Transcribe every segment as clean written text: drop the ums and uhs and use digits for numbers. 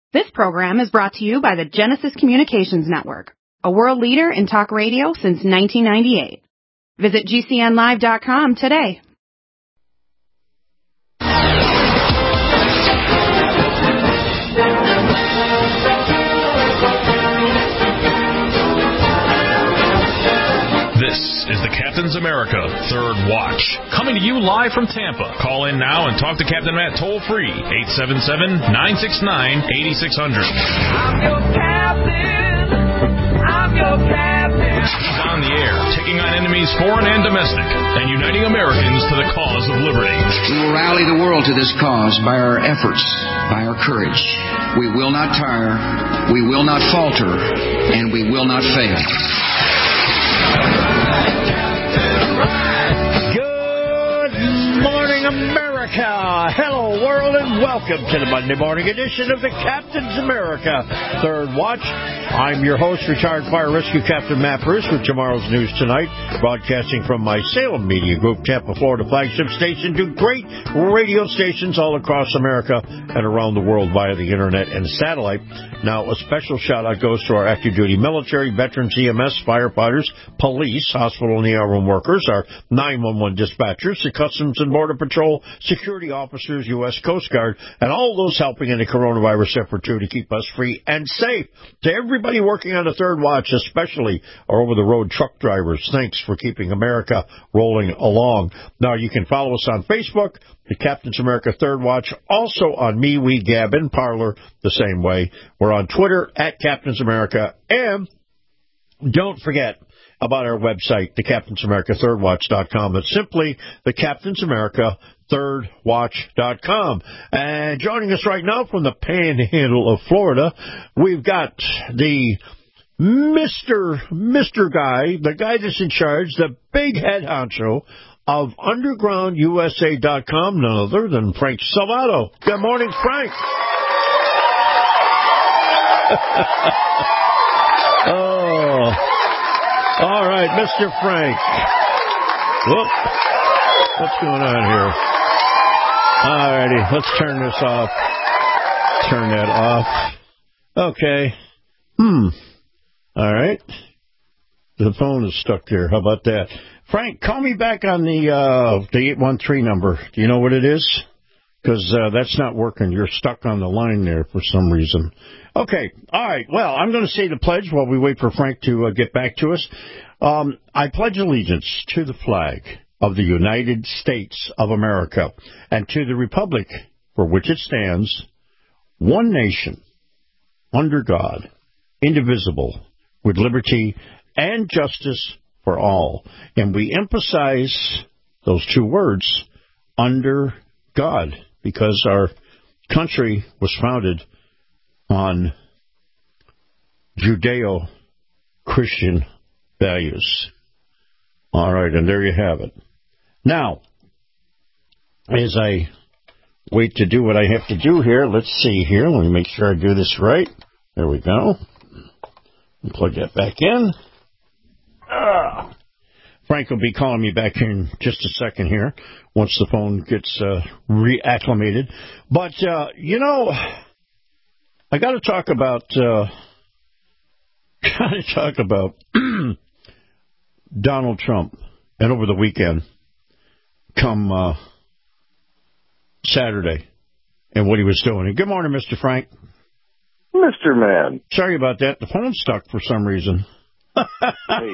This program is brought to you by the Genesis Communications Network, a world leader in talk radio since 1998. Visit GCNlive.com today. This is the Captain's America Third Watch, coming to you live from Tampa. Call in now and talk to Captain Matt toll-free, 877-969-8600. I'm your captain. I'm your captain. He's on the air, taking on enemies foreign and domestic, and uniting Americans to the cause of liberty. We will rally the world to this cause by our efforts, by our courage. We will not tire, we will not falter, and we will not fail. Good morning, America. Hello, world, and welcome to the Monday morning edition of the Captain's America Third Watch. I'm your host, retired fire rescue Captain Matt Bruce, with tomorrow's news tonight, broadcasting from my Salem Media Group, Tampa, Florida flagship station, to great radio stations all across America and around the world via the internet and satellite. Now, a special shout-out goes to our active duty military, veterans, EMS, firefighters, police, hospital and ER room workers, our 911 dispatchers, the Customs and Border Patrol, security officers, U.S. Coast Guard, and all those helping in the coronavirus effort, too, to keep us free and safe. To everybody working on the Third Watch, especially our over-the-road truck drivers, thanks for keeping America rolling along. Now, you can follow us on Facebook, the Captain's America Third Watch, also on MeWe, Gab, and Parler, the same way. We're on Twitter, at Captain's America, and don't forget about our website, thecaptainsamerica3rdwatch.com. It's simply thecaptainsamerica3rdwatch.com. And joining us right now from the Panhandle of Florida, we've got the Mr. Guy, the guy that's in charge, the big head honcho of UndergroundUSA.com, none other than Frank Salvato. Good morning, Frank. Oh, all right, Mr. Frank. Whoop. What's going on here? All righty, let's turn this off. Turn that off. Okay. All right. The phone is stuck there. How about that? Frank, call me back on the 813 number. Do you know what it is? Because that's not working. You're stuck on the line there for some reason. Okay. All right. Well, I'm going to say the pledge while we wait for Frank to get back to us. I pledge allegiance to the flag of the United States of America and to the republic for which it stands, one nation, under God, indivisible, with liberty and justice for all. And we emphasize those two words, under God, because our country was founded on Judeo-Christian values. All right, and there you have it. Now, as I wait to do what I have to do here, let's see here. Let me make sure I do this right. There we go. Plug that back in. Frank will be calling me back in just a second here once the phone gets reacclimated. But, I got to talk about Donald Trump. And over the weekend, come Saturday, and what he was doing. And good morning, Mr. Frank. Mr. Man. Sorry about that. The phone's stuck for some reason. Hey,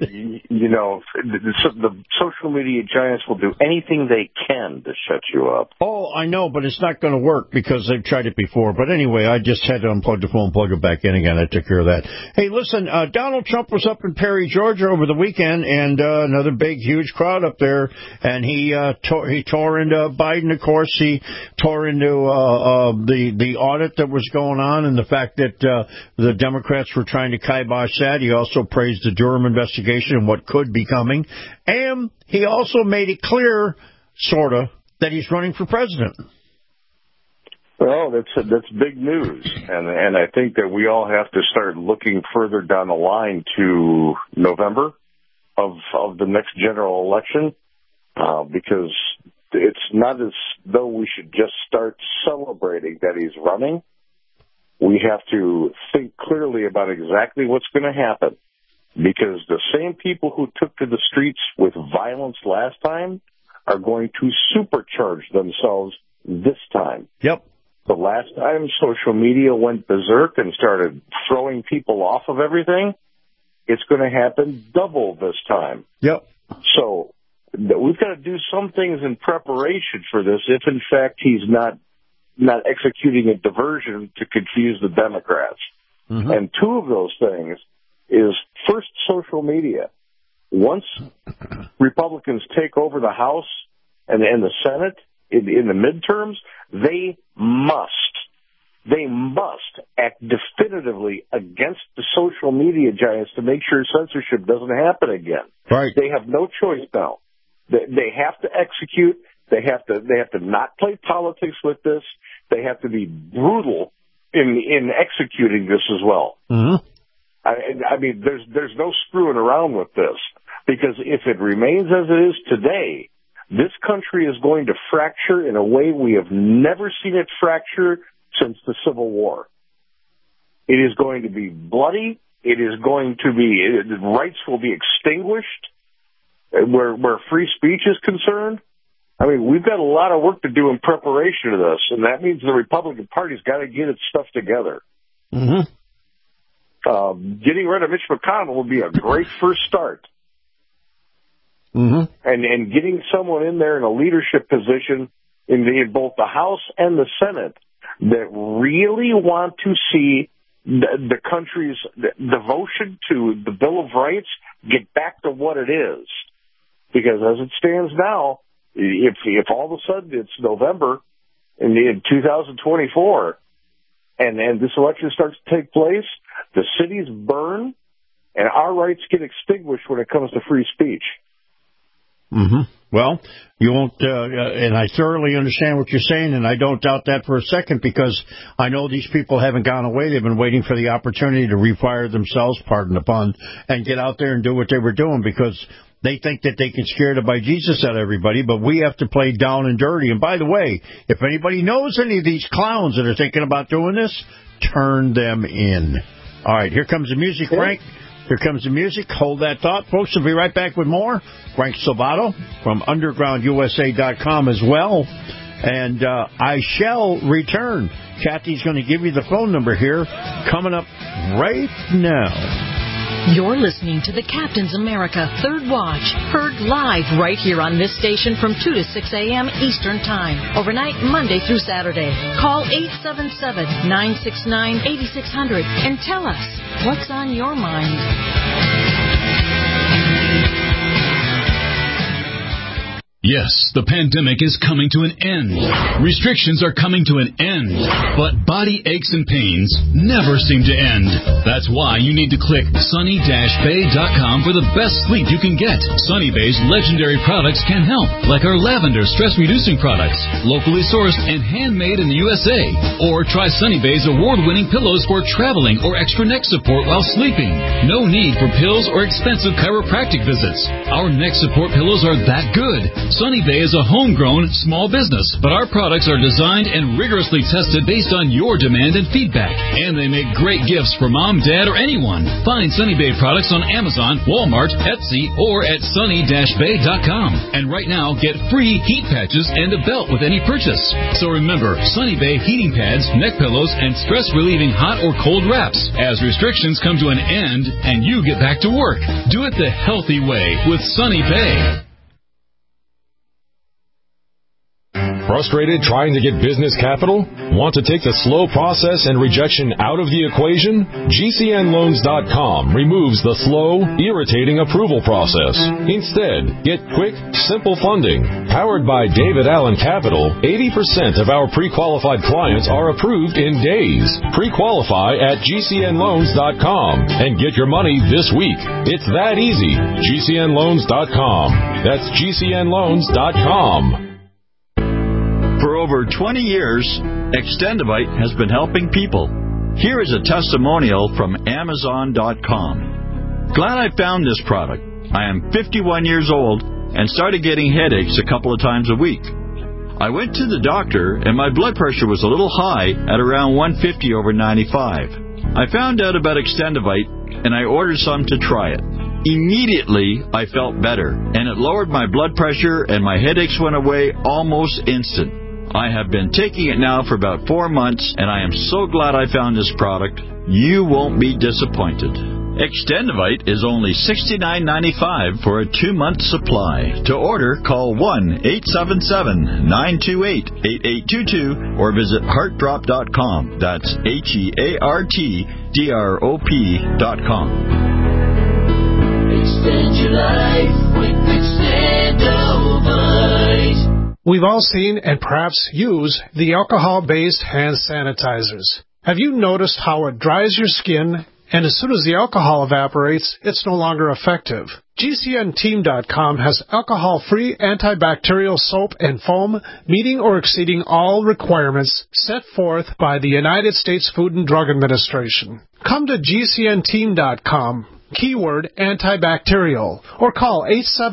the social media giants will do anything they can to shut you up. Oh, I know, but it's not going to work because they've tried it before. But anyway, I just had to unplug the phone, plug it back in again. I took care of that. Hey, listen, Donald Trump was up in Perry, Georgia over the weekend, and another big, huge crowd up there. And he tore into Biden, of course. He tore into the audit that was going on and the fact that the Democrats were trying to kibosh that. He also praised the Durham investigation and what could be coming. And he also made it clear, sort of, that he's running for president. Well, that's big news. And I think that we all have to start looking further down the line to November of the next general election, because it's not as though we should just start celebrating that he's running. We have to think clearly about exactly what's going to happen, because the same people who took to the streets with violence last time are going to supercharge themselves this time. Yep. The last time social media went berserk and started throwing people off of everything, it's going to happen double this time. Yep. So we've got to do some things in preparation for this if, in fact, he's not executing a diversion to confuse the Democrats. Mm-hmm. And two of those things is, first, social media. Once Republicans take over the House and the Senate in the midterms, they must act definitively against the social media giants to make sure censorship doesn't happen again. Right. They have no choice now. They have to execute. They have to not play politics with this. They have to be brutal in executing this as well. Mm-hmm. I mean, there's no screwing around with this, because if it remains as it is today, this country is going to fracture in a way we have never seen it fracture since the Civil War. It is going to be bloody. It is going to be, rights will be extinguished where free speech is concerned. I mean, we've got a lot of work to do in preparation of this, and that means the Republican Party's got to get its stuff together. Mm-hmm. Getting rid of Mitch McConnell would be a great first start. Mm-hmm. And getting someone in there in a leadership position in both the House and the Senate that really want to see the country's devotion to the Bill of Rights get back to what it is. Because as it stands now, if all of a sudden it's November in 2024 and this election starts to take place, the cities burn and our rights get extinguished when it comes to free speech. Mm-hmm. Well, you won't, and I thoroughly understand what you're saying, and I don't doubt that for a second, because I know these people haven't gone away. They've been waiting for the opportunity to refire themselves, pardon the pun, and get out there and do what they were doing, because they think that they can scare the bejesus out of everybody, but we have to play down and dirty. And by the way, if anybody knows any of these clowns that are thinking about doing this, turn them in. All right, here comes the music, Frank. Here comes the music. Hold that thought. Folks, we'll be right back with more. Frank Salvato from UndergroundUSA.com as well. And I shall return. Kathy's going to give you the phone number here coming up right now. You're listening to the Captain's America Third Watch, heard live right here on this station from 2 to 6 a.m. Eastern Time, overnight Monday through Saturday. Call 877-969-8600 and tell us what's on your mind. Yes, the pandemic is coming to an end. Restrictions are coming to an end. But body aches and pains never seem to end. That's why you need to click sunny-bay.com for the best sleep you can get. Sunny Bay's legendary products can help, like our lavender stress-reducing products, locally sourced and handmade in the USA. Or try Sunny Bay's award-winning pillows for traveling or extra neck support while sleeping. No need for pills or expensive chiropractic visits. Our neck support pillows are that good. Sunny Bay is a homegrown small business, but our products are designed and rigorously tested based on your demand and feedback. And they make great gifts for mom, dad, or anyone. Find Sunny Bay products on Amazon, Walmart, Etsy, or at sunny-bay.com. And right now, get free heat patches and a belt with any purchase. So remember, Sunny Bay heating pads, neck pillows, and stress-relieving hot or cold wraps. As restrictions come to an end and you get back to work, do it the healthy way with Sunny Bay. Frustrated trying to get business capital? Want to take the slow process and rejection out of the equation? GCNLoans.com removes the slow, irritating approval process. Instead, get quick, simple funding. Powered by David Allen Capital, 80% of our pre-qualified clients are approved in days. Pre-qualify at GCNLoans.com and get your money this week. It's that easy. GCNLoans.com. That's GCNLoans.com. For over 20 years, Extendivite has been helping people. Here is a testimonial from Amazon.com. Glad I found this product. I am 51 years old and started getting headaches a couple of times a week. I went to the doctor, and my blood pressure was a little high at around 150 over 95. I found out about Extendivite, and I ordered some to try it. Immediately, I felt better, and it lowered my blood pressure, and my headaches went away almost instant. I have been taking it now for about 4 months, and I am so glad I found this product. You won't be disappointed. Extendivite is only $69.95 for a 2-month supply. To order, call 1-877-928-8822 or visit heartdrop.com. That's HEARTDROP.com. Extend your life with Extendivite. We've all seen and perhaps use the alcohol-based hand sanitizers. Have you noticed how it dries your skin, and as soon as the alcohol evaporates, it's no longer effective? GCNteam.com has alcohol-free antibacterial soap and foam meeting or exceeding all requirements set forth by the United States Food and Drug Administration. Come to GCNteam.com, keyword antibacterial, or call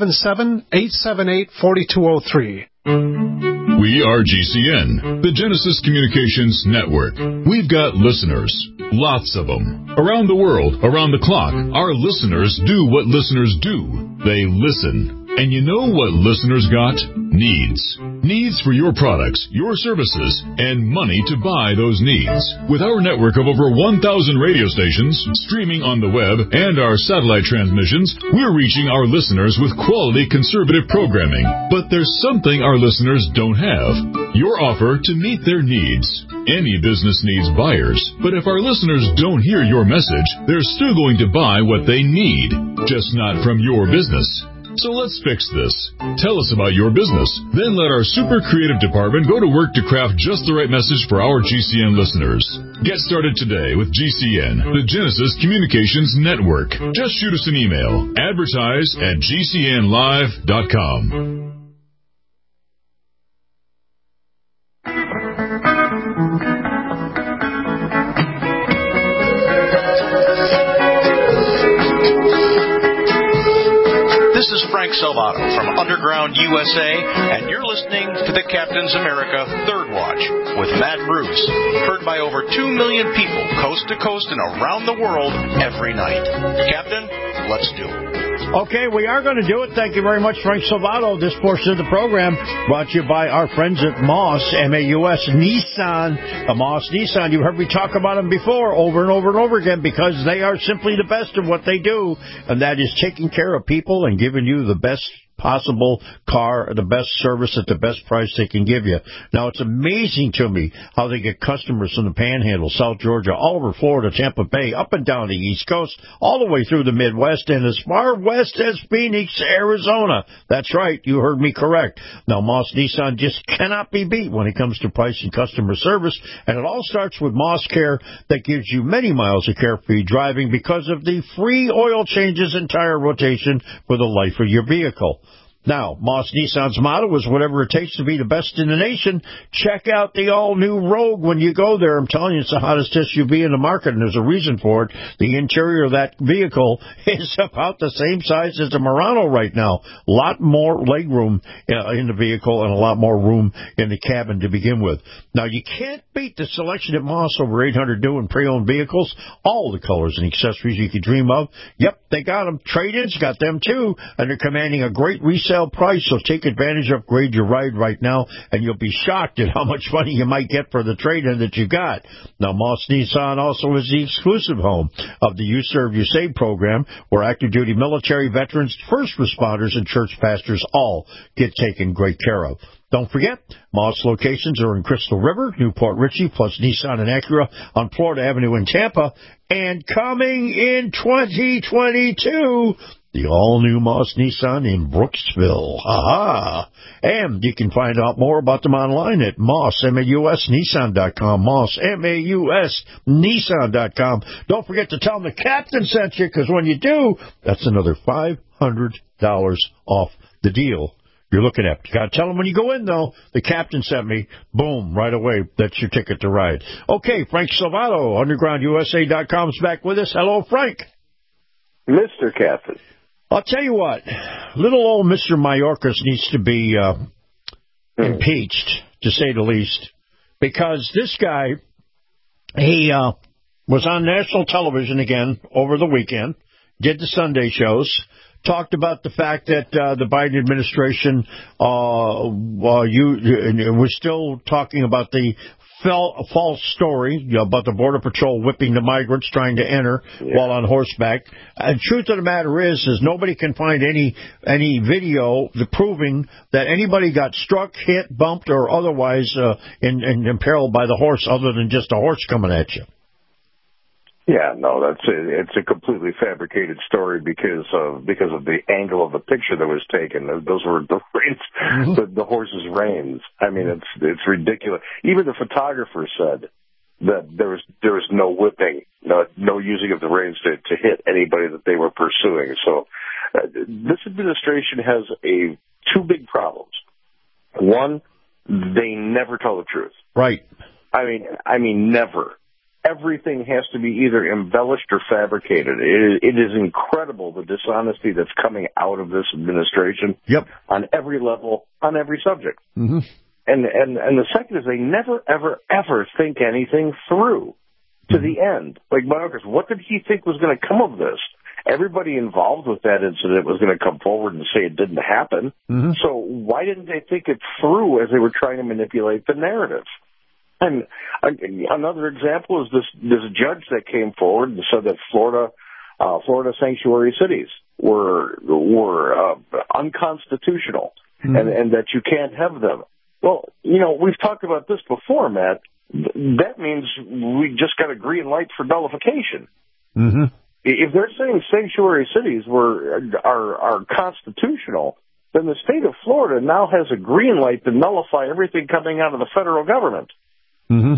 877-878-4203. We are GCN, the Genesis Communications Network. We've got listeners, lots of them. Around the world, around the clock, our listeners do what listeners do. They listen. And you know what listeners got? Needs. Needs for your products, your services, and money to buy those needs. With our network of over 1,000 radio stations, streaming on the web, and our satellite transmissions, we're reaching our listeners with quality conservative programming. But there's something our listeners don't have. Your offer to meet their needs. Any business needs buyers, but if our listeners don't hear your message, they're still going to buy what they need, just not from your business. So let's fix this. Tell us about your business. Then let our super creative department go to work to craft just the right message for our GCN listeners. Get started today with GCN, the Genesis Communications Network. Just shoot us an email. Advertise@GCNlive.com. This is Frank Salvato from Underground USA, and you're listening to the Captain's America Third Watch with Matt Bruce, heard by over 2 million people coast to coast and around the world every night. Captain, let's do it. Okay, we are going to do it. Thank you very much, Frank Salvato. This portion of the program brought to you by our friends at Moss, M-A-U-S, Nissan. Moss Nissan, you've heard me talk about them before, over and over and over again, because they are simply the best of what they do, and that is taking care of people and giving you the best possible car, the best service at the best price they can give you. Now, it's amazing to me how they get customers from the Panhandle, South Georgia, all over Florida, Tampa Bay, up and down the East Coast, all the way through the Midwest, and as far west as Phoenix, Arizona. That's right, you heard me correct. Now, Moss Nissan just cannot be beat when it comes to price and customer service, and it all starts with Moss Care that gives you many miles of carefree driving because of the free oil changes and tire rotation for the life of your vehicle. Now, Moss Nissan's motto is whatever it takes to be the best in the nation. Check out the all-new Rogue when you go there. I'm telling you, it's the hottest SUV in the market, and there's a reason for it. The interior of that vehicle is about the same size as the Murano right now. A lot more leg room in the vehicle and a lot more room in the cabin to begin with. Now, you can't beat the selection at Moss, over 800 new and pre-owned vehicles, all the colors and accessories you could dream of. Yep, they got them. Trade-ins got them, too, and they're commanding a great resale price, so take advantage, upgrade your ride right now, and you'll be shocked at how much money you might get for the trade-in that you got. Now, Moss Nissan also is the exclusive home of the You Serve, You Save program, where active-duty military veterans, first responders, and church pastors all get taken great care of. Don't forget, Moss locations are in Crystal River, Newport Richey, plus Nissan and Acura on Florida Avenue in Tampa. And coming in 2022, the all-new Moss Nissan in Brooksville. Ha-ha! And you can find out more about them online at Moss, M-A-U-S, Nissan.com. Moss, M-A-U-S, Nissan.com. Don't forget to tell them the Captain sent you, because when you do, that's another $500 off the deal you're looking at. You got to tell them when you go in, though, the Captain sent me. Boom, right away. That's your ticket to ride. Okay, Frank Salvato, UndergroundUSA.com is back with us. Hello, Frank. Mr. Captain. I'll tell you what, little old Mr. Mayorkas needs to be impeached, to say the least, because this guy, he was on national television again over the weekend, did the Sunday shows, talked about the fact that the Biden administration was still talking about the false story about the Border Patrol whipping the migrants trying to enter while on horseback. And truth of the matter is nobody can find any video proving that anybody got struck, hit, bumped, or otherwise imperiled by the horse other than just a horse coming at you. Yeah, no, it's a completely fabricated story because of the angle of the picture that was taken. Those were the reins, the horse's reins. I mean, it's ridiculous. Even the photographer said that there was no whipping, no using of the reins to hit anybody that they were pursuing. So this administration has two big problems. One, they never tell the truth. Right. I mean, never. Everything has to be either embellished or fabricated. It is incredible the dishonesty that's coming out of this administration. Yep. On every level, on every subject. Mm-hmm. And the second is they never, ever, ever think anything through to the end. Like Mayorkas, what did he think was going to come of this? Everybody involved with that incident was going to come forward and say it didn't happen. Mm-hmm. So why didn't they think it through as they were trying to manipulate the narrative? And another example is this judge that came forward and said that Florida sanctuary cities were unconstitutional and that you can't have them. Well, we've talked about this before, Matt. That means we just got a green light for nullification. Mm-hmm. If they're saying sanctuary cities are constitutional, then the state of Florida now has a green light to nullify everything coming out of the federal government. Mm-hmm.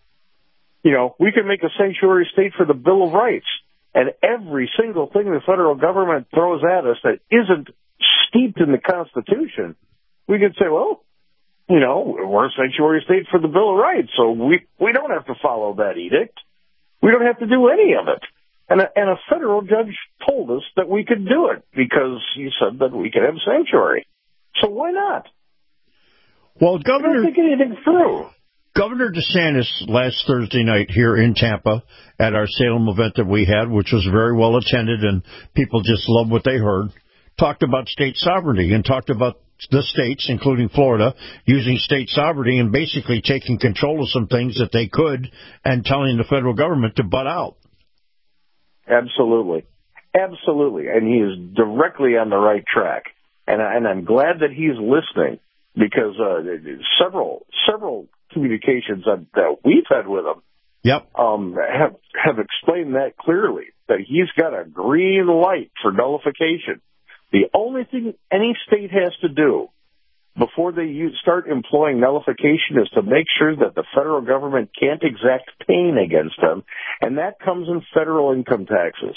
We can make a sanctuary state for the Bill of Rights, and every single thing the federal government throws at us that isn't steeped in the Constitution, we could say, well, we're a sanctuary state for the Bill of Rights, so we don't have to follow that edict. We don't have to do any of it. And a federal judge told us that we could do it because he said that we could have sanctuary. So why not? Well, Governor, I don't think anything through. Governor DeSantis last Thursday night here in Tampa at our Salem event that we had, which was very well attended and people just loved what they heard, talked about state sovereignty and talked about the states, including Florida, using state sovereignty and basically taking control of some things that they could and telling the federal government to butt out. Absolutely. Absolutely. And he is directly on the right track. And I'm glad that he's listening because several communications that we've had with him have explained that clearly, that he's got a green light for nullification. The only thing any state has to do before they start employing nullification is to make sure that the federal government can't exact paying against them, and that comes in federal income taxes.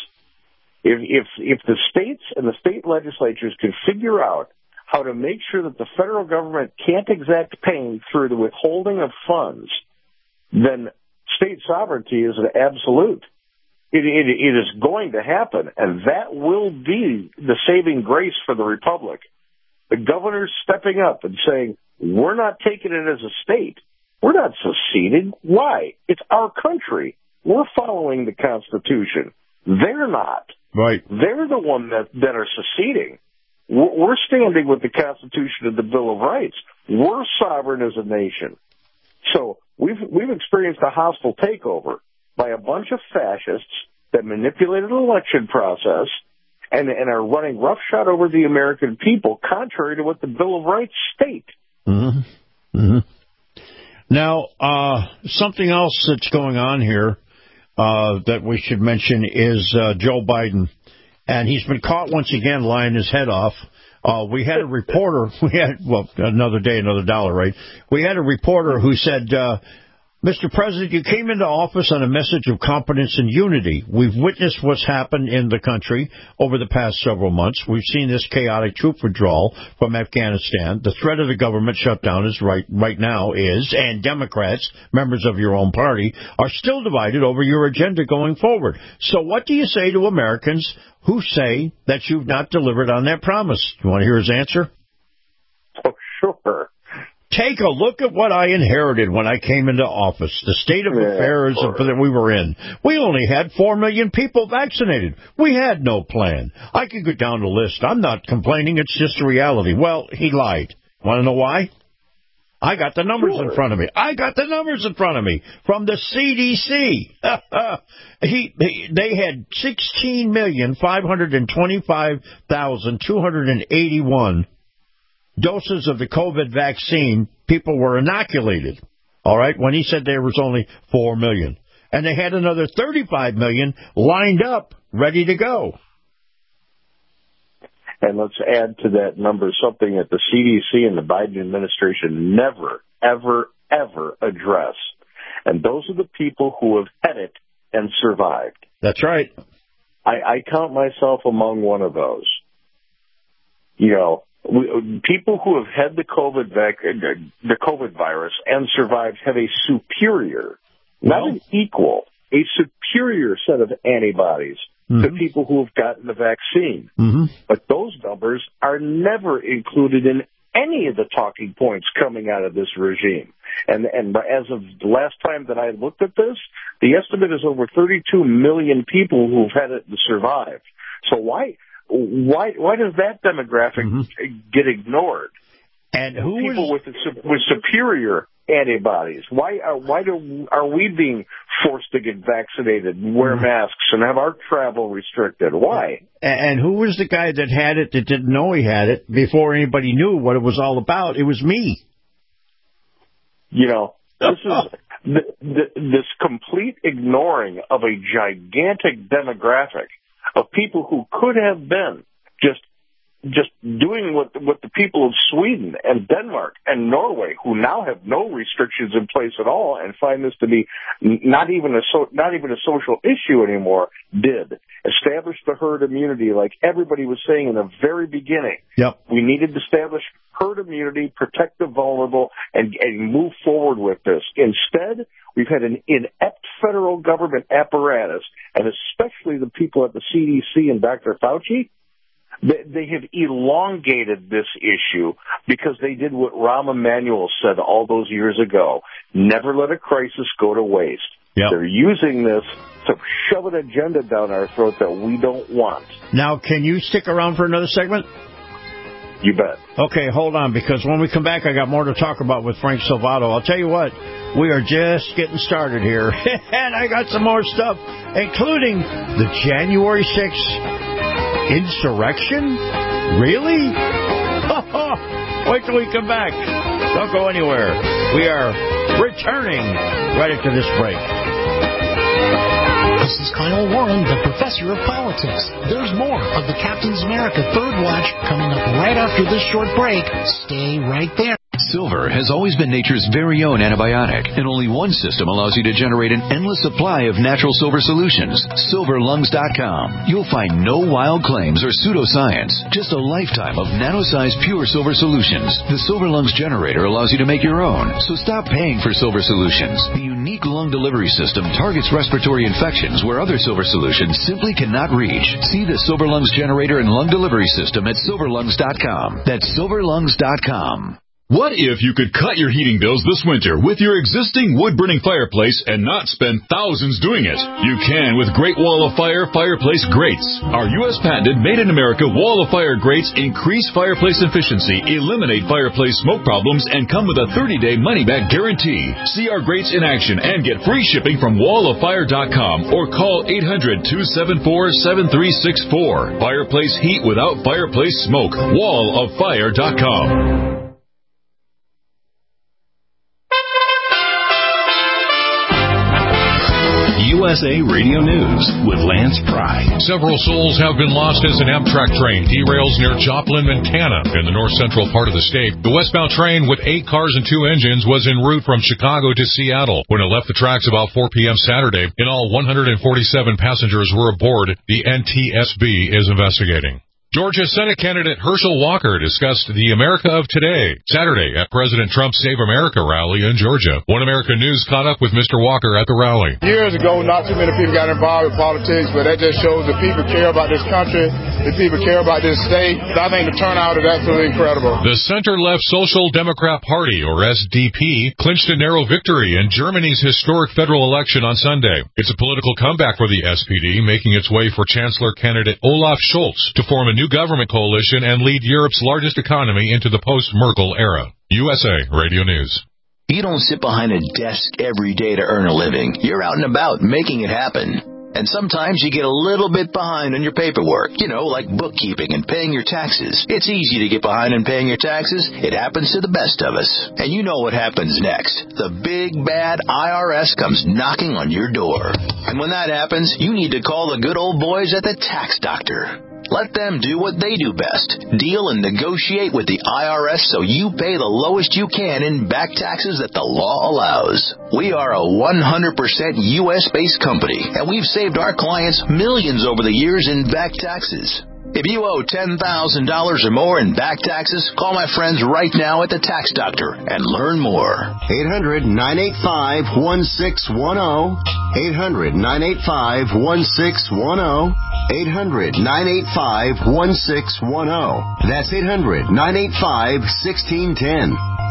If the states and the state legislatures can figure out how to make sure that the federal government can't exact paying through the withholding of funds, then state sovereignty is an absolute. It is going to happen, and that will be the saving grace for the republic. The governor's stepping up and saying, we're not taking it as a state. We're not seceding. Why? It's our country. We're following the Constitution. They're not. Right. They're the one that are seceding. We're standing with the Constitution and the Bill of Rights. We're sovereign as a nation. So we've experienced a hostile takeover by a bunch of fascists that manipulated an election process and are running roughshod over the American people, contrary to what the Bill of Rights state. Mm-hmm. Mm-hmm. Now, something else that's going on here that we should mention is Joe Biden. And he's been caught once again lying his head off. We had a reporter, another day, another dollar, right? We had a reporter who said, Mr. President, you came into office on a message of competence and unity. We've witnessed what's happened in the country over the past several months. We've seen this chaotic troop withdrawal from Afghanistan. The threat of the government shutdown is right now and Democrats, members of your own party, are still divided over your agenda going forward. So what do you say to Americans who say that you've not delivered on that promise? You want to hear his answer? Oh, sure. Take a look at what I inherited when I came into office, the state of affairs that we were in. We only had 4 million people vaccinated. We had no plan. I could go down the list. I'm not complaining. It's just a reality. Well, he lied. Want to know why? I got the numbers in front of me. From the CDC. They had 16,525,281 doses of the COVID vaccine. People were inoculated. All right, when he said there was only 4 million. And they had another 35 million lined up, ready to go. And let's add to that number something that the CDC and the Biden administration never, ever, ever address. And those are the people who have had it and survived. That's right. I count myself among one of those. You know, people who have had the COVID virus and survived have a superior, not an equal, a superior set of antibodies to people who have gotten the vaccine. But those numbers are never included in any of the talking points coming out of this regime. And as of the last time that I looked at this, the estimate is over 32 million people who've had it and survived. So why does that demographic get ignored? And people with superior antibodies? Why are we being forced to get vaccinated and wear masks and have our travel restricted? Why? And who was the guy that had it that didn't know he had it before anybody knew what it was all about? It was me. You know, this is this complete ignoring of a gigantic demographic of people who could have been just doing what the people of Sweden and Denmark and Norway, who now have no restrictions in place at all and find this to be not even a social issue anymore, did. Establish the herd immunity like everybody was saying in the very beginning. Yep. We needed to establish herd immunity, protect the vulnerable, and move forward with this. Instead, we've had an inept federal government apparatus, and especially the people at the CDC and Dr. Fauci. They have elongated this issue because they did what Rahm Emanuel said all those years ago. Never let a crisis go to waste. Yep. They're using this to shove an agenda down our throat that we don't want. Now, can you stick around for another segment? You bet. Okay, hold on, because when we come back, I got more to talk about with Frank Salvato. I'll tell you what, we are just getting started here. And I got some more stuff, including the January 6th insurrection? Really? Wait till we come back. Don't go anywhere. We are returning right after this break. This is Kyle Warren, the professor of politics. There's more of the Captain's America Third Watch coming up right after this short break. Stay right there. Silver has always been nature's very own antibiotic, and only one system allows you to generate an endless supply of natural silver solutions. SilverLungs.com. You'll find no wild claims or pseudoscience, just a lifetime of nano-sized pure silver solutions. The Silver Lungs generator allows you to make your own, so stop paying for silver solutions. The unique lung delivery system targets respiratory infections where other silver solutions simply cannot reach. See the Silver Lungs generator and lung delivery system at SilverLungs.com. That's SilverLungs.com. What if you could cut your heating bills this winter with your existing wood-burning fireplace and not spend thousands doing it? You can with Great Wall of Fire fireplace grates. Our U.S. patented made-in-America Wall of Fire grates increase fireplace efficiency, eliminate fireplace smoke problems, and come with a 30-day money-back guarantee. See our grates in action and get free shipping from walloffire.com or call 800-274-7364. Fireplace heat without fireplace smoke. walloffire.com. USA Radio News with Lance Pry. Several souls have been lost as an Amtrak train derails near Joplin, Montana, in the north-central part of the state. The westbound train with 8 cars and 2 engines was en route from Chicago to Seattle when it left the tracks about 4 p.m. Saturday. In all, 147 passengers were aboard. The NTSB is investigating. Georgia Senate candidate Herschel Walker discussed the America of today Saturday at President Trump's Save America rally in Georgia. One America News caught up with Mr. Walker at the rally. Years ago, not too many people got involved with politics, but that just shows that people care about this country the people care about this state. I think the turnout is absolutely incredible. The center-left Social Democrat Party, or SDP, clinched a narrow victory in Germany's historic federal election on Sunday. It's a political comeback for the SPD, making its way for Chancellor candidate Olaf Scholz to form a new government coalition and lead Europe's largest economy into the post-Merkel era. USA Radio News. You don't sit behind a desk every day to earn a living. You're out and about making it happen. And sometimes you get a little bit behind on your paperwork, like bookkeeping and paying your taxes. It's easy to get behind on paying your taxes. It happens to the best of us. And you know what happens next. The big, bad IRS comes knocking on your door. And when that happens, you need to call the good old boys at the Tax Doctor. Let them do what they do best. Deal and negotiate with the IRS so you pay the lowest you can in back taxes that the law allows. We are a 100% U.S.-based company, and we've saved our clients millions over the years in back taxes. If you owe $10,000 or more in back taxes, call my friends right now at the Tax Doctor and learn more. 800-985-1610. 800-985-1610. 800-985-1610. That's 800-985-1610.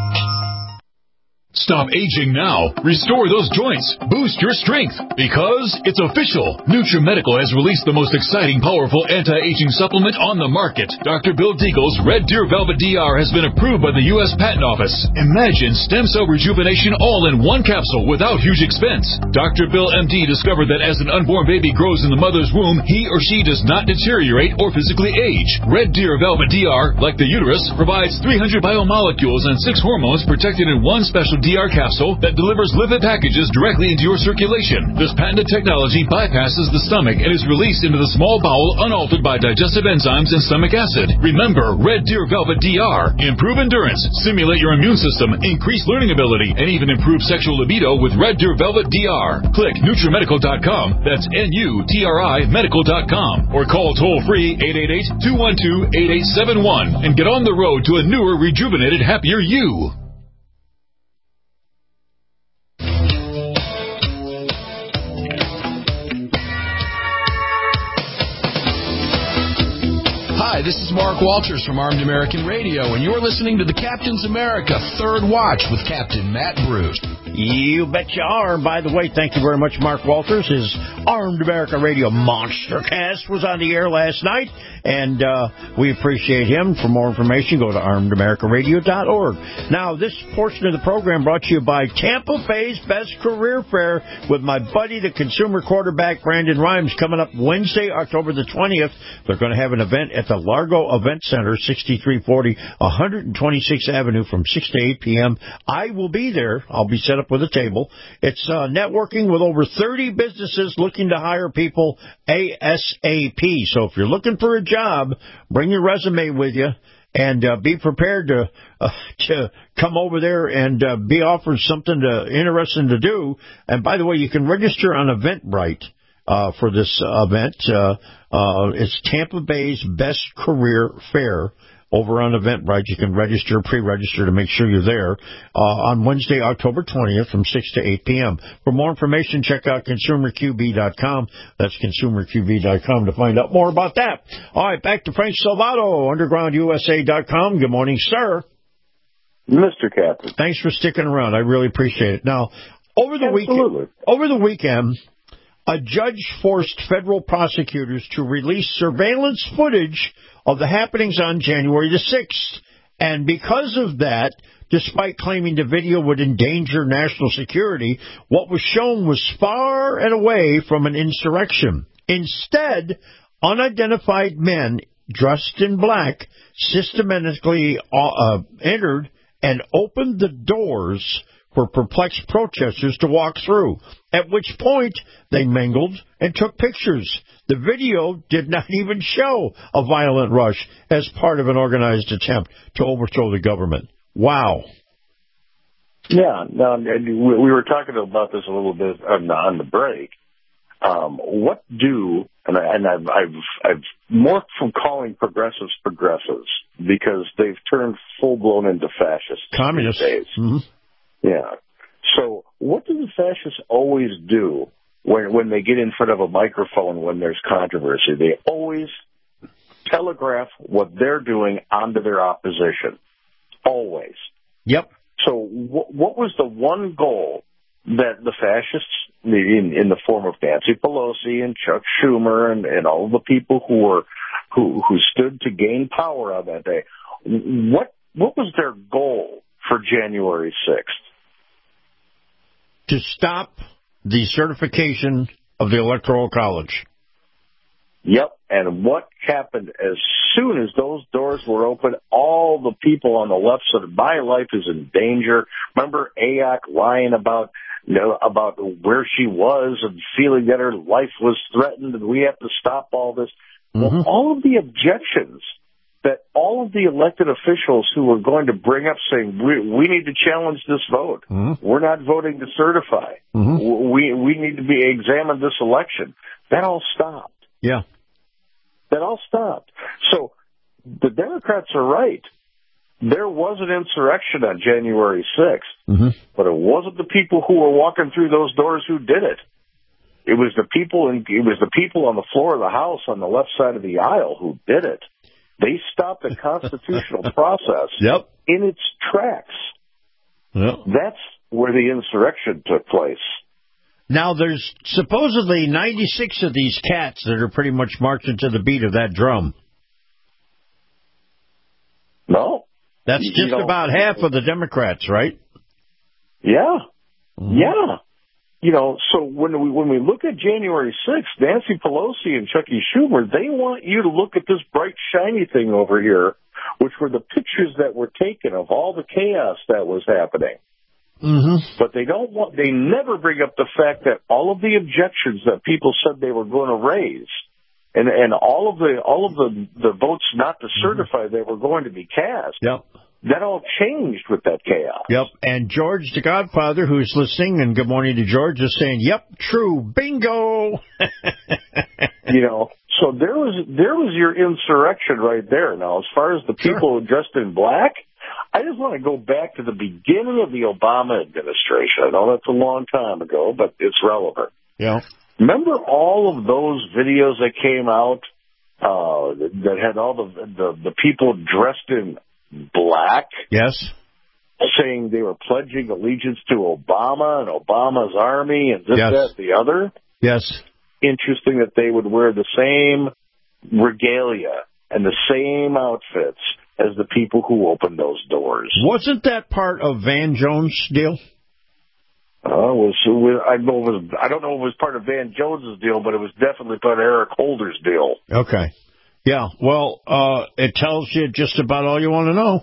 Stop aging now. Restore those joints. Boost your strength. Because it's official. NutriMedical has released the most exciting, powerful anti-aging supplement on the market. Dr. Bill Deagle's Red Deer Velvet DR has been approved by the U.S. Patent Office. Imagine stem cell rejuvenation all in one capsule without huge expense. Dr. Bill MD discovered that as an unborn baby grows in the mother's womb, he or she does not deteriorate or physically age. Red Deer Velvet DR, like the uterus, provides 300 biomolecules and 6 hormones protected in one special DR capsule that delivers lipid packages directly into your circulation. This patented technology bypasses the stomach and is released into the small bowel unaltered by digestive enzymes and stomach acid. Remember, Red Deer Velvet DR. Improve endurance, stimulate your immune system, increase learning ability, and even improve sexual libido with Red Deer Velvet DR. Click NutriMedical.com. That's NUTRI Medical.com. Or call toll-free 888-212-8871 and get on the road to a newer, rejuvenated, happier you. Hi, this is Mark Walters from Armed American Radio, and you're listening to the Captain's America Third Watch with Captain Matt Bruce. You bet you are. By the way, thank you very much, Mark Walters. His Armed America Radio Monster Cast was on the air last night, and we appreciate him. For more information, go to armedamericaradio.org. Now, this portion of the program brought to you by Tampa Bay's Best Career Fair with my buddy, the consumer quarterback, Brandon Rhymes, coming up Wednesday, October the 20th. They're going to have an event at the Largo Event Center, 6340 126th Avenue from 6 to 8 p.m. I will be there. I'll be set up with a table. It's networking with over 30 businesses looking to hire people ASAP. So if you're looking for a job, bring your resume with you and be prepared to come over there and be offered something interesting to do. And by the way, you can register on Eventbrite for this event. It's Tampa Bay's Best Career Fair. Over on Eventbrite, you can register, pre-register to make sure you're there on Wednesday, October 20th from 6 to 8 p.m. For more information, check out ConsumerQB.com. That's ConsumerQB.com to find out more about that. All right, back to Frank Salvato, UndergroundUSA.com. Good morning, sir. Mr. Captain. Thanks for sticking around. I really appreciate it. Now, over the weekend, a judge forced federal prosecutors to release surveillance footage of the happenings on January the 6th. And because of that, despite claiming the video would endanger national security, what was shown was far and away from an insurrection. Instead, unidentified men dressed in black systematically entered and opened the doors for perplexed protesters to walk through, at which point they mingled and took pictures. The video did not even show a violent rush as part of an organized attempt to overthrow the government. Wow. Yeah, no, we were talking about this a little bit on the break. What do, and I've morphed from calling progressives because they've turned full-blown into fascists. Communists. These days. Mm-hmm. Yeah. So what do the fascists always do when they get in front of a microphone when there's controversy? They always telegraph what they're doing onto their opposition. Always. Yep. So what was the one goal that the fascists, in the form of Nancy Pelosi and Chuck Schumer and all the people who stood to gain power on that day, what was their goal for January 6th? To stop the certification of the Electoral College. Yep. And what happened as soon as those doors were open, all the people on the left said, my life is in danger. Remember AOC lying about where she was and feeling that her life was threatened and we have to stop all this. Well, all of the objections that all of the elected officials who were going to bring up saying, we need to challenge this vote. We're not voting to certify. We need to examine this election. That all stopped. Yeah. That all stopped. So the Democrats are right. There was an insurrection on January 6th, but it wasn't the people who were walking through those doors who did it. It was the people on the floor of the House on the left side of the aisle who did it. They stopped the constitutional process in its tracks. That's where the insurrection took place. Now, there's supposedly 96 of these cats that are pretty much marching to the beat of that drum. No. That's just about half of the Democrats, right? Yeah. Yeah. So when we look at January 6th, Nancy Pelosi and Chucky Schumer, they want you to look at this bright, shiny thing over here, which were the pictures that were taken of all the chaos that was happening. But they never bring up the fact that all of the objections that people said they were going to raise and all of the votes not to certify that were going to be cast. That all changed with that chaos. And George, the Godfather, who's listening, and good morning to George, is saying, yep, true, bingo. So there was your insurrection right there. Now, as far as the people dressed in black, I just want to go back to the beginning of the Obama administration. I know that's a long time ago, but it's relevant. Remember all of those videos that came out that had all the people dressed in black? Saying they were pledging allegiance to Obama and Obama's army and this, that, the other? Interesting that they would wear the same regalia and the same outfits as the people who opened those doors. Wasn't that part of Van Jones' deal? I don't know if it was part of Van Jones's deal, but it was definitely part of Eric Holder's deal. Okay. Yeah, well, it tells you just about all you want to know.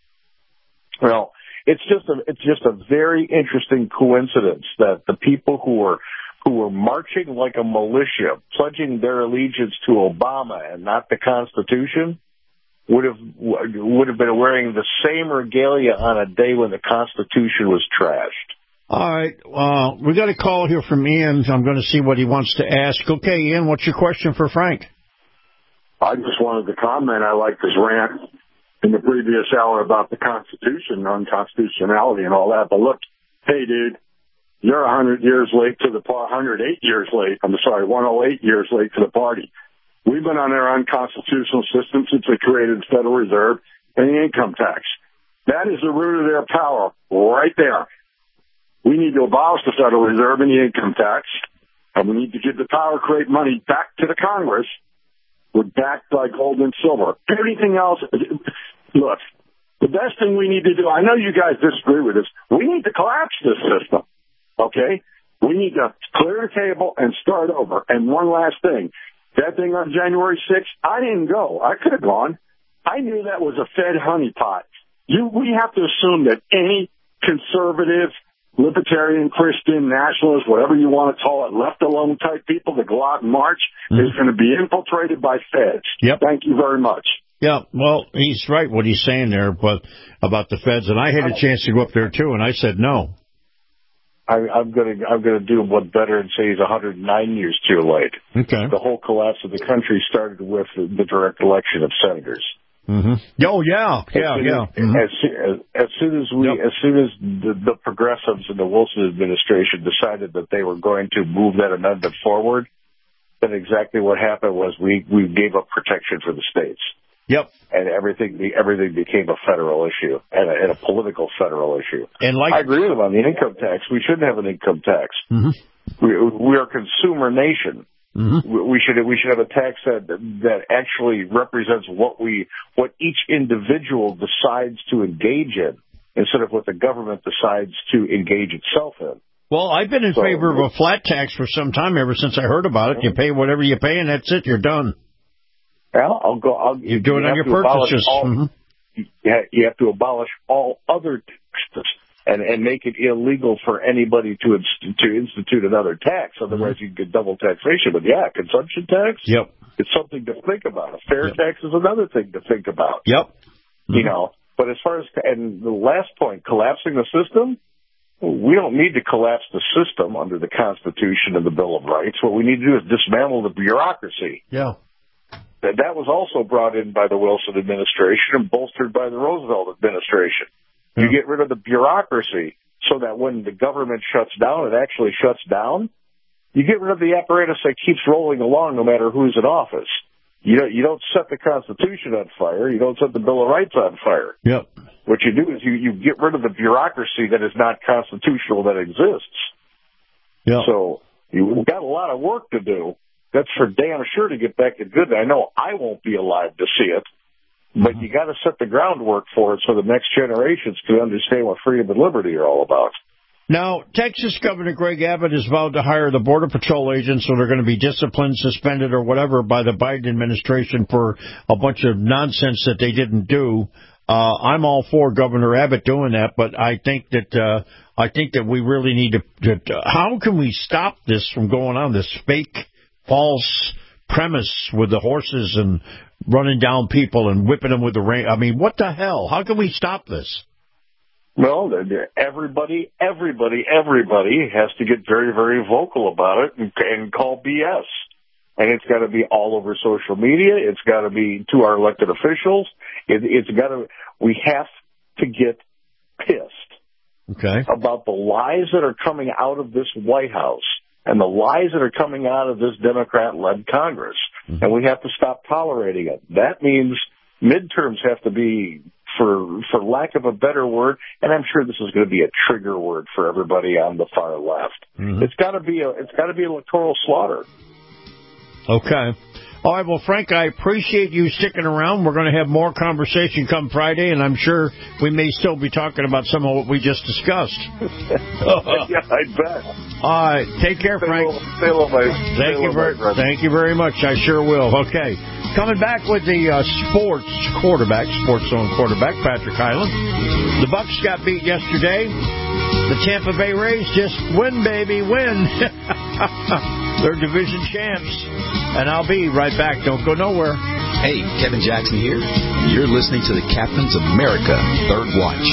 Well, it's just a very interesting coincidence that the people who were marching like a militia, pledging their allegiance to Obama and not the Constitution, would have been wearing the same regalia on a day when the Constitution was trashed. All right, we got a call here from Ian. I'm going to see what he wants to ask. Okay, Ian, what's your question for Frank? I just wanted to comment. I like this rant in the previous hour about the Constitution, unconstitutionality and all that. But look, hey, dude, you're 108 years late. 108 years late to the party. We've been on their unconstitutional system since they created the Federal Reserve and the income tax. That is the root of their power right there. We need to abolish the Federal Reserve and the income tax, and we need to give the power to create money back to the Congress. We're backed by gold and silver. Everything else, look, the best thing we need to do, I know you guys disagree with this, we need to collapse this system, okay? We need to clear the table and start over. And one last thing, that thing on January 6th, I didn't go. I could have gone. I knew that was a Fed honeypot. We have to assume that any conservative, libertarian, Christian, nationalist, whatever you want to call it, left-alone type people that go out and march is going to be infiltrated by Feds. Thank you very much. Yeah, well, he's right what he's saying there but about the Feds, and I had a chance to go up there, too, and I said no. I'm gonna do one better and say he's 109 years too late. Okay. The whole collapse of the country started with the direct election of senators. Oh yeah. As soon as the progressives in the Wilson administration decided that they were going to move that amendment forward, then exactly what happened was we gave up protection for the states. Yep. And everything became a federal issue and a political federal issue. And I agree with them on the income tax. We shouldn't have an income tax. Mm-hmm. We are a consumer nation. Mm-hmm. We should have a tax that actually represents what each individual decides to engage in, instead of what the government decides to engage itself in. Well, I've been in favor of a flat tax for some time, ever since I heard about it. You pay whatever you pay, and that's it. You're done. Well, you do it on your purchases. You have to abolish all other taxes and make it illegal for anybody to institute another tax. Otherwise, you get double taxation. But yeah, consumption tax. Yep. It's something to think about. A fair tax is another thing to think about. Yep. Mm-hmm. You know. But as far as and the last point, collapsing the system. We don't need to collapse the system under the Constitution and the Bill of Rights. What we need to do is dismantle the bureaucracy. Yeah. That was also brought in by the Wilson administration and bolstered by the Roosevelt administration. Yeah. You get rid of the bureaucracy so that when the government shuts down, it actually shuts down. You get rid of the apparatus that keeps rolling along no matter who's in office. You don't set the Constitution on fire. You don't set the Bill of Rights on fire. Yep. What you do is you get rid of the bureaucracy that is not constitutional that exists. Yep. So you've got a lot of work to do. That's for damn sure to get back to good. I know I won't be alive to see it, but you got to set the groundwork for it so the next generations can understand what freedom and liberty are all about. Now, Texas Governor Greg Abbott has vowed to hire the Border Patrol agents that are going to be disciplined, suspended, or whatever by the Biden administration for a bunch of nonsense that they didn't do. I'm all for Governor Abbott doing that, but I think that we really need to how can we stop this from going on, this fake, false premise with the horses and running down people and whipping them with the rain? I mean, what the hell? How can we stop this? Well, everybody has to get very, very vocal about it and call BS. And it's got to be all over social media. It's got to be to our elected officials. We have to get pissed about the lies that are coming out of this White House and the lies that are coming out of this Democrat-led Congress. Mm-hmm. And we have to stop tolerating it. That means midterms have to be, for lack of a better word, and I'm sure this is going to be a trigger word for everybody on the far left. Mm-hmm. It's got to be electoral slaughter. Okay. All right, well, Frank, I appreciate you sticking around. We're going to have more conversation come Friday, and I'm sure we may still be talking about some of what we just discussed. Yeah, I bet. All right, take care, Frank. Thank you very much. I sure will. Okay. Coming back with the Sports Zone quarterback, Patrick Hyland. The Bucs got beat yesterday. The Tampa Bay Rays just win, baby, win. They're division champs. And I'll be right back. Don't go nowhere. Hey, Kevin Jackson here. You're listening to the Captain's America Third Watch.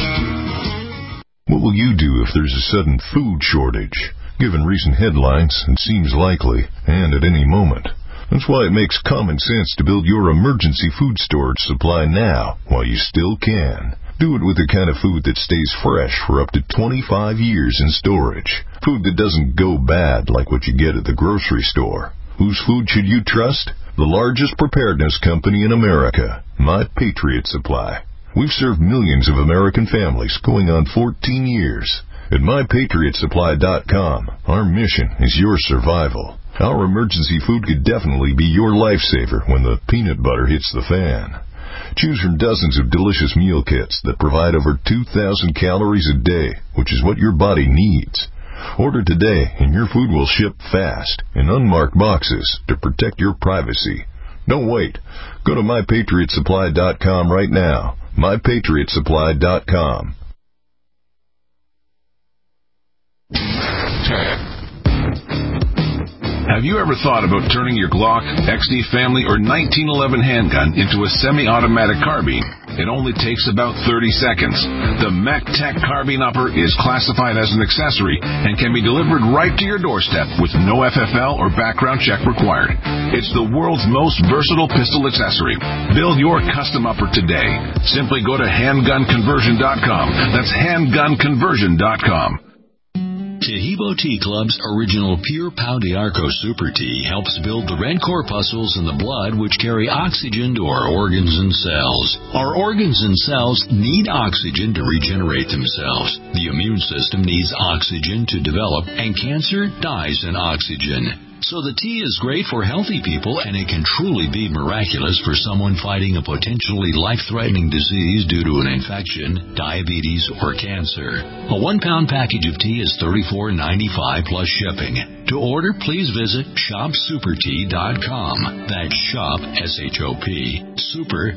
What will you do if there's a sudden food shortage? Given recent headlines, it seems likely, and at any moment. That's why it makes common sense to build your emergency food storage supply now, while you still can. Do it with the kind of food that stays fresh for up to 25 years in storage. Food that doesn't go bad like what you get at the grocery store. Whose food should you trust? The largest preparedness company in America, My Patriot Supply. We've served millions of American families going on 14 years. At MyPatriotSupply.com, our mission is your survival. Our emergency food could definitely be your lifesaver when the peanut butter hits the fan. Choose from dozens of delicious meal kits that provide over 2,000 calories a day, which is what your body needs. Order today, and your food will ship fast in unmarked boxes to protect your privacy. Don't wait. Go to MyPatriotSupply.com right now. MyPatriotSupply.com. Have you ever thought about turning your Glock, XD Family, or 1911 handgun into a semi-automatic carbine? It only takes about 30 seconds. The MacTech Carbine Upper is classified as an accessory and can be delivered right to your doorstep with no FFL or background check required. It's the world's most versatile pistol accessory. Build your custom upper today. Simply go to handgunconversion.com. That's handgunconversion.com. Tahibo Tea Club's original Pure Pau d'Arco Super Tea helps build the red corpuscles in the blood which carry oxygen to our organs and cells. Our organs and cells need oxygen to regenerate themselves. The immune system needs oxygen to develop, and cancer dies in oxygen. So the tea is great for healthy people, and it can truly be miraculous for someone fighting a potentially life-threatening disease due to an infection, diabetes, or cancer. A 1-pound package of tea is $34.95 plus shipping. To order, please visit shopsupertea.com. That's shop, S-H-O-P, super,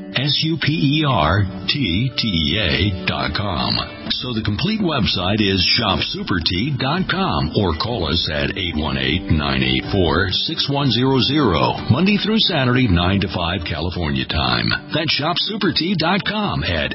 SUPERTTEA.com. So the complete website is shopsupertea.com, or call us at 818-984-6100, Monday through Saturday, 9 to 5 California time. That's shopsupertea.com at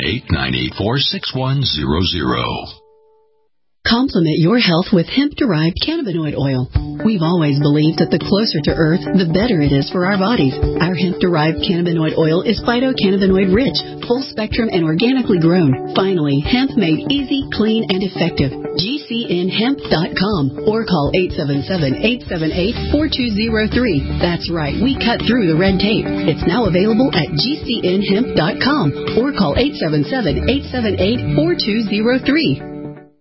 818-984-6100. Complement your health with hemp-derived cannabinoid oil. We've always believed that the closer to Earth, the better it is for our bodies. Our hemp-derived cannabinoid oil is phytocannabinoid-rich, full-spectrum, and organically grown. Finally, hemp made easy, clean, and effective. GCNhemp.com or call 877-878-4203. That's right, we cut through the red tape. It's now available at GCNhemp.com or call 877-878-4203.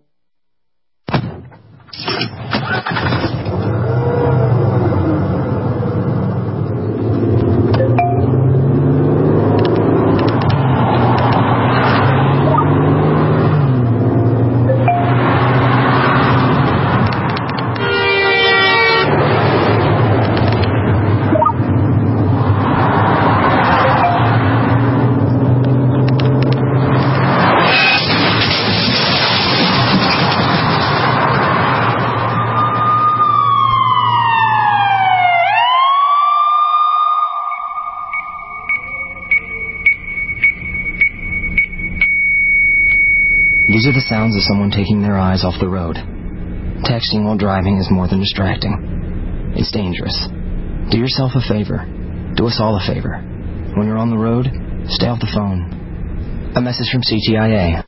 These are the sounds of someone taking their eyes off the road. Texting while driving is more than distracting. It's dangerous. Do yourself a favor. Do us all a favor. When you're on the road, stay off the phone. A message from CTIA.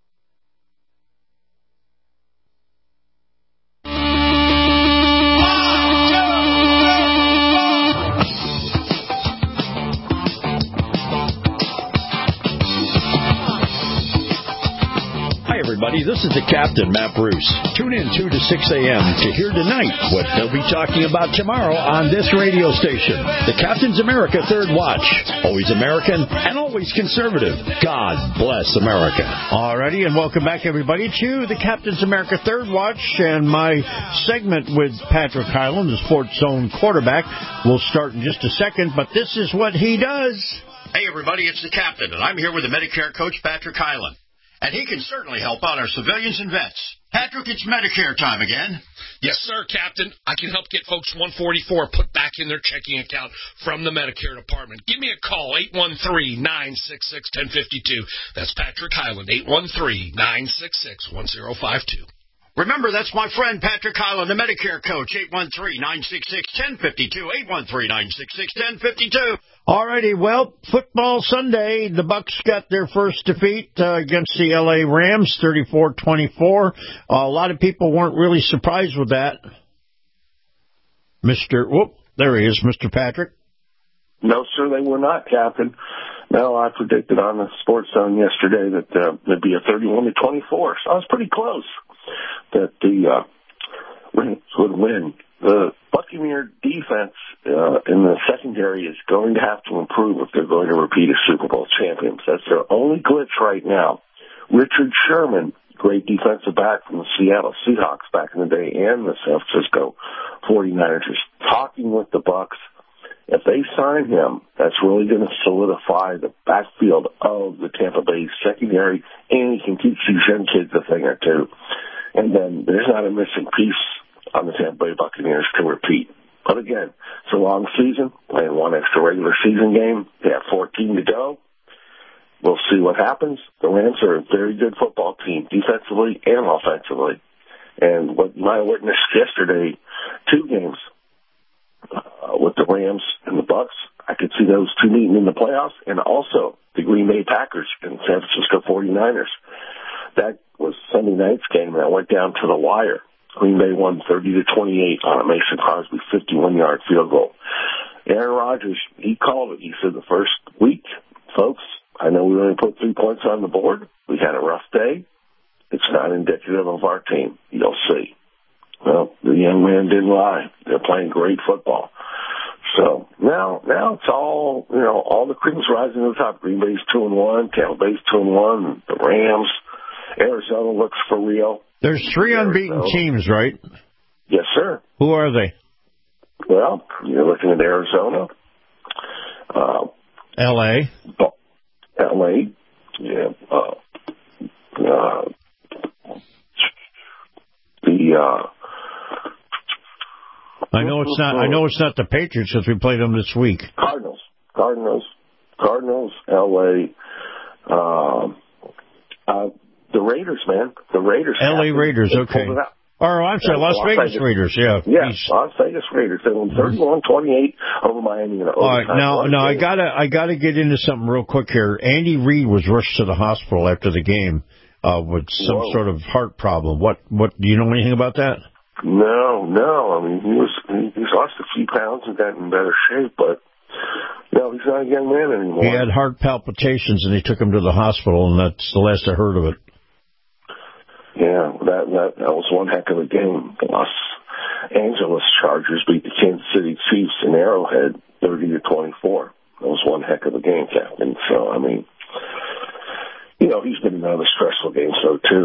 This is the Captain, Matt Bruce. Tune in 2 to 6 a.m. to hear tonight what they'll be talking about tomorrow on this radio station. The Captain's America Third Watch. Always American and always conservative. God bless America. Alrighty, and welcome back, everybody, to the Captain's America Third Watch. And my segment with Patrick Hyland, the Sports Zone quarterback, will start in just a second, but this is what he does. Hey, everybody, it's the Captain, and I'm here with the Medicare coach, Patrick Hyland. And he can certainly help out our civilians and vets. Patrick, it's Medicare time again. Yes, sir, Captain. I can help get folks 144 put back in their checking account from the Medicare department. Give me a call, 813-966-1052. That's Patrick Hyland, 813-966-1052. Remember, that's my friend Patrick Hyland, the Medicare coach, 813-966-1052, 813-966-1052. All righty, well, football Sunday, the Bucs got their first defeat against the L.A. Rams, 34-24. A lot of people weren't really surprised with that. There he is, Mr. Patrick. No, sir, they were not, Captain. No, I predicted on the Sports Zone yesterday that there'd be a 31-24, so I was pretty close that the Rams would win. The Buccaneer defense in the secondary is going to have to improve if they're going to repeat as Super Bowl champions. That's their only glitch right now. Richard Sherman, great defensive back from the Seattle Seahawks back in the day, and the San Francisco 49ers, is talking with the Bucs. If they sign him, that's really going to solidify the backfield of the Tampa Bay secondary, and he can teach these young kids a thing or two. And then there's not a missing piece on the Tampa Bay Buccaneers to repeat. But again, it's a long season, playing one extra regular season game. They have 14 to go. We'll see what happens. The Rams are a very good football team, defensively and offensively. And what I witnessed yesterday, 2 games with the Rams and the Bucs, I could see those two meeting in the playoffs, and also the Green Bay Packers and San Francisco 49ers. That was Sunday night's game, and that went down to the wire. Green Bay won 30-28 on a Mason Crosby 51-yard field goal. Aaron Rodgers, he called it. He said the first week, folks, I know we only put 3 points on the board. We had a rough day. It's not indicative of our team. You'll see. Well, the young man didn't lie. They're playing great football. So now it's all, all the cream's rising to the top. Green Bay's 2-1, Tampa Bay's 2-1, the Rams, Arizona looks for real. There's 3 unbeaten teams, right? Yes, sir. Who are they? Well, you're looking at Arizona. L.A. L.A. Yeah. I know it's not the Patriots because we played them this week. Cardinals, L.A. The Raiders, man. The Raiders. L.A. Raiders, okay. I'm sorry, Las Vegas Raiders, yeah. Yeah, Las Vegas Raiders. They won 31-28 over Miami in an overtime. All right, now I gotta get into something real quick here. Andy Reid was rushed to the hospital after the game with some sort of heart problem. What do you know anything about that? No. I mean, he's lost a few pounds and got in better shape, but no, he's not a young man anymore. He had heart palpitations, and they took him to the hospital, and that's the last I heard of it. Yeah, that was one heck of a game. The Los Angeles Chargers beat the Kansas City Chiefs in Arrowhead 30-24. That was one heck of a game, Captain. So, I mean, he's been in other stressful games, though, too.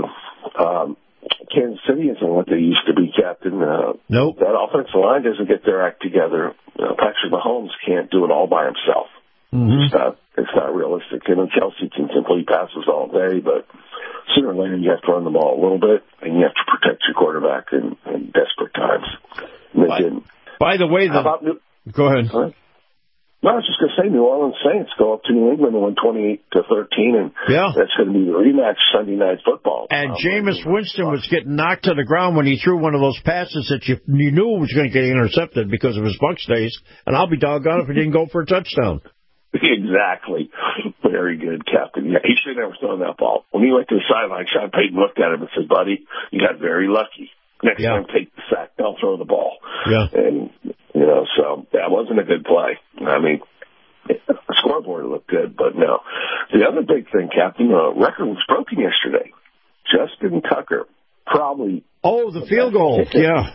Kansas City isn't what they used to be, Captain. Nope. That offensive line doesn't get their act together. Patrick Mahomes can't do it all by himself. Mm-hmm. It's not realistic. Kelsey can complete passes all day, but sooner or later you have to run the ball a little bit, and you have to protect your quarterback in desperate times. And they didn't. By the way, go ahead. No, I was just going to say, New Orleans Saints go up to New England and win 28-13, and that's going to be the rematch Sunday Night Football. And Jameis Winston was getting knocked to the ground when he threw one of those passes that you knew was going to get intercepted because of his Bucs days, and I'll be doggone if he didn't go for a touchdown. Exactly. Very good, Captain. Yeah, he should have never thrown that ball. When he went to the sideline, Sean Payton looked at him and said, buddy, you got very lucky. Next time, take the sack. Don't throw the ball. Yeah. And, so that wasn't a good play. I mean, the scoreboard looked good, but no. The other big thing, Captain, the record was broken yesterday. Justin Tucker, probably. Oh, the field goal. Yeah.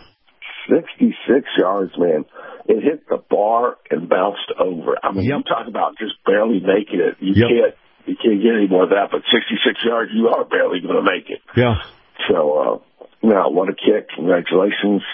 66 yards, man. It hit the bar and bounced over. I mean, you talk about just barely making it. You can't get any more of that, but 66 yards, you are barely going to make it. Yeah. So, what a kick. Congratulations.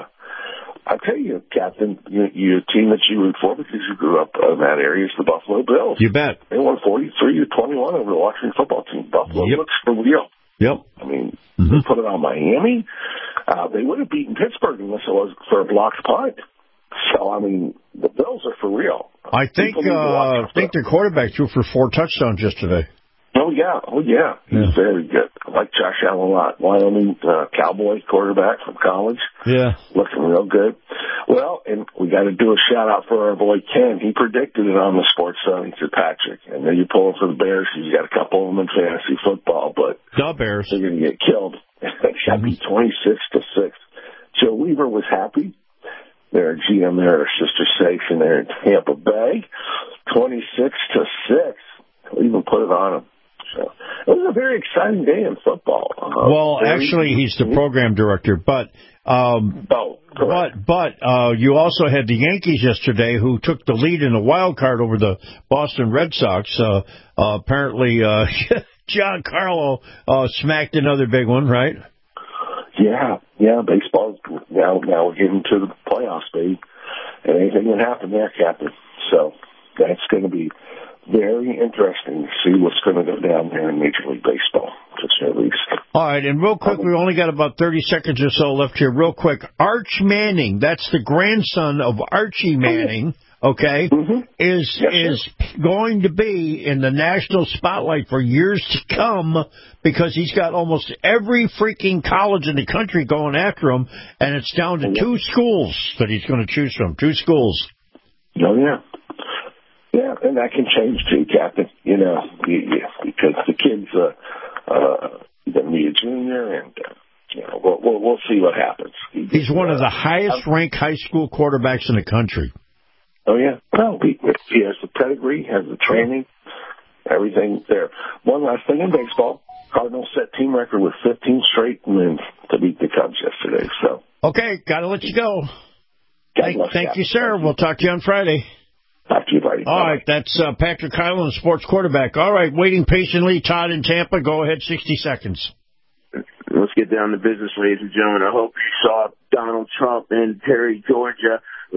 I tell you, Captain, your team that you root for because you grew up in that area is the Buffalo Bills. You bet. They won 43-21 over the Washington football team. Buffalo looks for real. Yep. I mean, they put it on Miami. They would have beaten Pittsburgh unless it was for a blocked punt. So, I mean, the Bills are for real. I think their quarterback threw for 4 touchdowns yesterday. Oh, yeah. He's very good. I like Josh Allen a lot. Wyoming Cowboy quarterback from college. Yeah. Looking real good. Well, and we got to do a shout-out for our boy Ken. He predicted it on the Sports Zone. He said, Patrick, I know you're pulling for the Bears because you got a couple of them in fantasy football, but the Bears are going to get killed. It should be 26-6. Joe Weaver was happy. Their GM there, sister station there in Tampa Bay. 26-6. Even put it on him. So it was a very exciting day in football. Actually, he's the program director, but you also had the Yankees yesterday who took the lead in the wild card over the Boston Red Sox. Apparently, Giancarlo smacked another big one, right? Yeah. Baseball now we're getting to the playoffs, baby, and anything can happen there, Captain. So that's going to be very interesting to see what's going to go down there in Major League Baseball, to say the least. All right, and real quick, we only got about 30 seconds or so left here. Real quick, Arch Manning, that's the grandson of Archie Manning, okay, is going to be in the national spotlight for years to come because he's got almost every freaking college in the country going after him, and it's down to 2 schools that he's going to choose from, 2 schools. Oh, yeah. Yeah, and that can change too, Captain. Because the kids, He's going to be a junior, and we'll see what happens. He's one of the highest-ranked high school quarterbacks in the country. Oh, yeah. Well, he has the pedigree, has the training, everything there. One last thing in baseball. Cardinals set team record with 15 straight wins to beat the Cubs yesterday. So okay, got to let you go. Thank you, sir. We'll talk to you on Friday. Talk to you Friday. All right, that's Patrick Kylan, sports quarterback. All right, waiting patiently. Todd in Tampa. Go ahead, 60 seconds. Let's get down to business, ladies and gentlemen. I hope you saw Donald Trump in Perry, Georgia,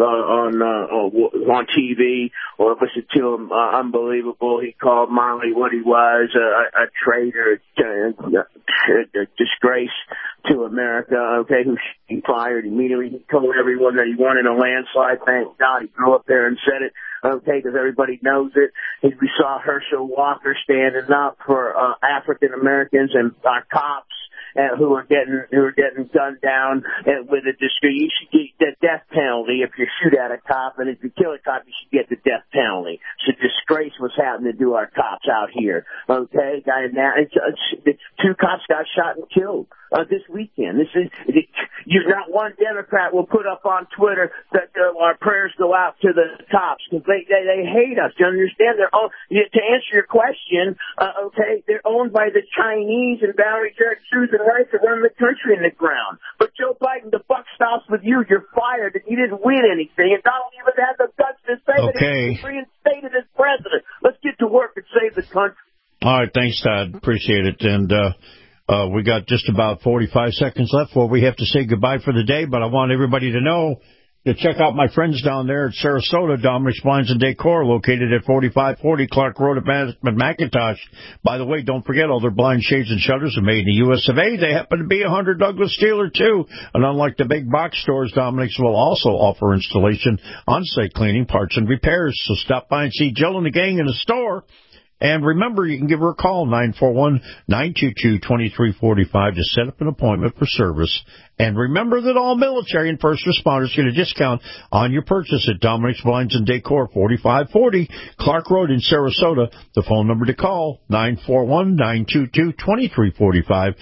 on TV, or listened to him. Unbelievable. He called Molly what he was, a traitor, a disgrace to America. Okay, who he fired immediately. He told everyone that he wanted a landslide. Thank God he grew up there and said it. Okay, because everybody knows it. We saw Herschel Walker standing up for African Americans and our cops. Who are getting gunned down with a disgrace. You should get the death penalty if you shoot at a cop, and if you kill a cop, you should get the death penalty. It's a disgrace what's happening to our cops out here. Okay, two cops got shot and killed this weekend. Not one Democrat will put up on Twitter that our prayers go out to the cops because they hate us. You understand? To answer your question, okay, they're owned by the Chinese and Valerie Jarrett choosing right to run the country in the ground. But Joe Biden, the buck stops with you. You're fired, and you didn't win anything. And Donald even had the guts to say that he was reinstated as president. Let's get to work and save the country. All right, thanks, Todd. Appreciate it. And we got just about 45 seconds left before we have to say goodbye for the day. But I want everybody to know to check out my friends down there at Sarasota, Dominic's Blinds and Decor, located at 4540 Clark Road at McIntosh. By the way, don't forget all their blind shades and shutters are made in the U.S. of A. They happen to be a 100 Douglas dealer, too. And unlike the big box stores, Dominic's will also offer installation, on-site cleaning, parts, and repairs. So stop by and see Jill and the gang in the store. And remember, you can give her a call, 941-922-2345, to set up an appointment for service. And remember that all military and first responders get a discount on your purchase at Dominic's Blinds and Decor, 4540 Clark Road in Sarasota. The phone number to call, 941-922-2345,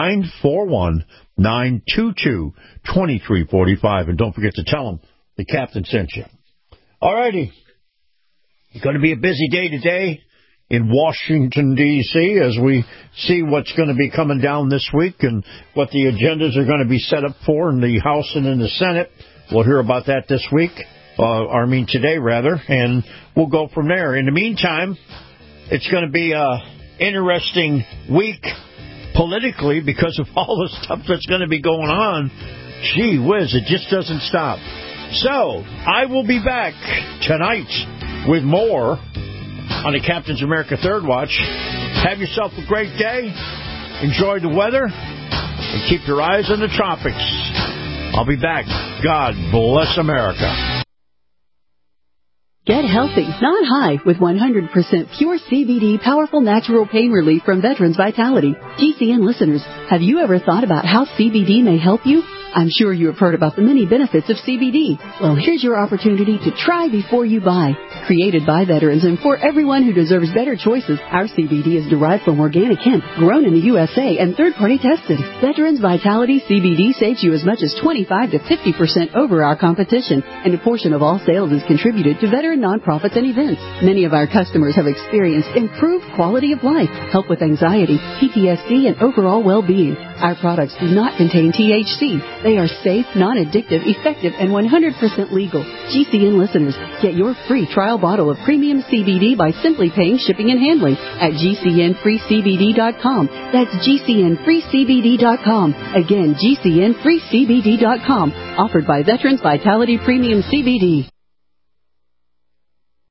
941-922-2345. And don't forget to tell them the captain sent you. All righty. It's going to be a busy day today in Washington, D.C., as we see what's going to be coming down this week and what the agendas are going to be set up for in the House and in the Senate. We'll hear about that this week, today, and we'll go from there. In the meantime, it's going to be an interesting week politically because of all the stuff that's going to be going on. Gee whiz, it just doesn't stop. So, I will be back tonight with more on the Captain's America Third Watch. Have yourself a great day. Enjoy the weather. And keep your eyes on the tropics. I'll be back. God bless America. Get healthy, not high, with 100% pure CBD powerful natural pain relief from Veterans Vitality. GCN listeners, have you ever thought about how CBD may help you? I'm sure you have heard about the many benefits of CBD. Well, here's your opportunity to try before you buy. Created by veterans and for everyone who deserves better choices, our CBD is derived from organic hemp, grown in the USA, and third-party tested. Veterans Vitality CBD saves you as much as 25 to 50% over our competition, and a portion of all sales is contributed to veteran nonprofits and events. Many of our customers have experienced improved quality of life, help with anxiety, PTSD, and overall well-being. Our products do not contain THC. They are safe, non-addictive, effective, and 100% legal. GCN listeners, get your free trial bottle of premium CBD by simply paying shipping and handling at GCNFreeCBD.com. That's GCNFreeCBD.com. Again, GCNFreeCBD.com. Offered by Veterans Vitality Premium CBD.